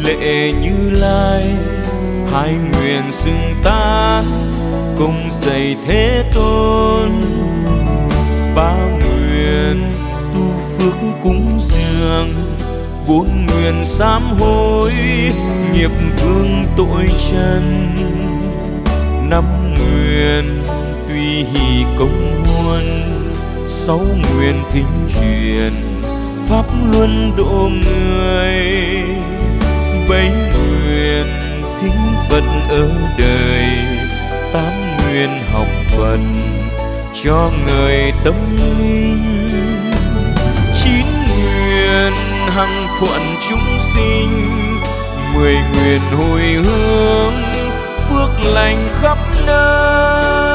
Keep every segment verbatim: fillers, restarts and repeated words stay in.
lệ Như Lai, hai nguyện xưng tán cùng dạy Thế Tôn. Ba nguyện tu phước cúng dường, bốn nguyện sám hối nghiệp vương tội trần. Năm nguyện tùy hỷ công huân, sáu nguyện thính truyền pháp luân độ người. Bảy nguyện thính Phật ở đời, tám nguyện học Phật cho người tâm linh. Chín nguyện hằng thuận chúng sinh, mười nguyện hồi hướng phước lành khắp nơi.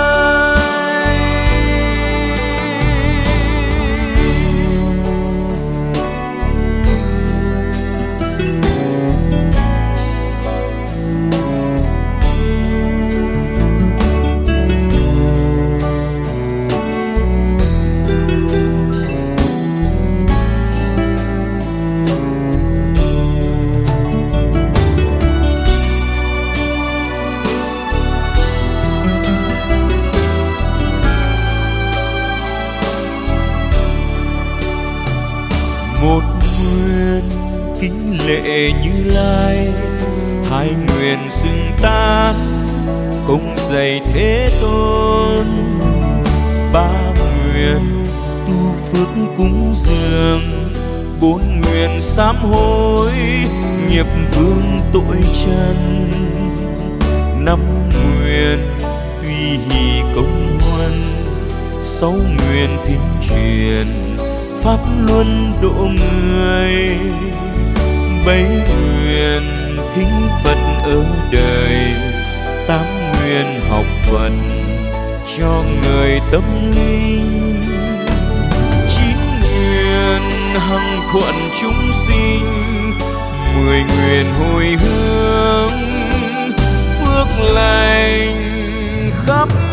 Một nguyện kính lệ Như Lai, hai nguyện xưng tán cùng dạy Thế Tôn. Ba nguyện tu phước cúng dường, bốn nguyện sám hối nghiệp vương tội trần. Năm nguyện tùy hỷ công huân, sáu nguyện thính truyền pháp luân độ người. Bảy nguyện thính Phật ở đời, tám nguyện học Phật cho người tâm linh. Chín nguyện hằng thuận chúng sinh, mười nguyện hồi hướng phước lành khắp